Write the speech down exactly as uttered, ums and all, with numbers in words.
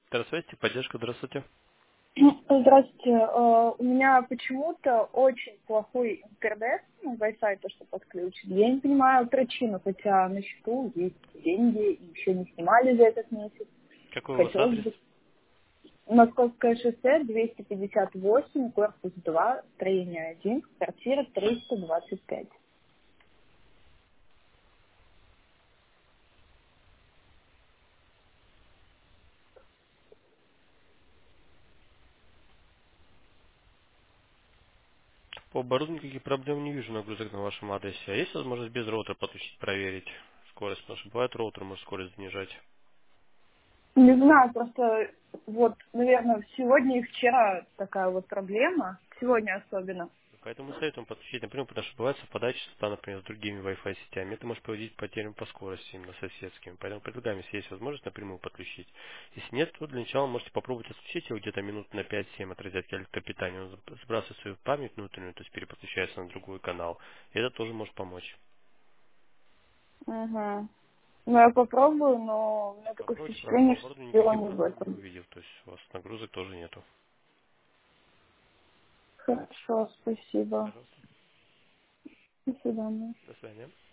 Здравствуйте, поддержка, здравствуйте. Здравствуйте. Э, У меня почему-то очень плохой интернет, ну, Wi-Fi, то, что подключен. Я не понимаю причину, хотя на счету есть деньги, и еще не снимали за этот месяц. Какой у вас Хотелось адрес? бы. Московское шоссе, двести пятьдесят восемь, корпус два, строение один, квартира триста двадцать пять. По оборудованию никаких проблем не вижу нагрузок на вашем адресе. А есть возможность без роутера подключить, проверить скорость? Потому что бывает роутер может скорость занижать. Не знаю, просто вот, наверное, сегодня и вчера такая вот проблема, сегодня особенно. Поэтому советуем подключить напрямую, потому что бывает совпадает частота, например, с другими Wi-Fi сетями. Это может приводить к потерям по скорости именно соседскими. Поэтому предлагаем, если есть возможность, напрямую подключить. Если нет, то для начала можете попробовать отключить его где-то минут на пять-семь от розетки электропитания. Он сбрасывает свою память внутреннюю, то есть переподключается на другой канал. И это тоже может помочь. Угу. Ну, я попробую, но у меня такое Попробуйте, потому что по впечатление, что оборудованию дело никаких не в проблем не этом. увидел. То есть у вас нагрузок тоже нету. Хорошо, спасибо. Пожалуйста. До свидания. До свидания.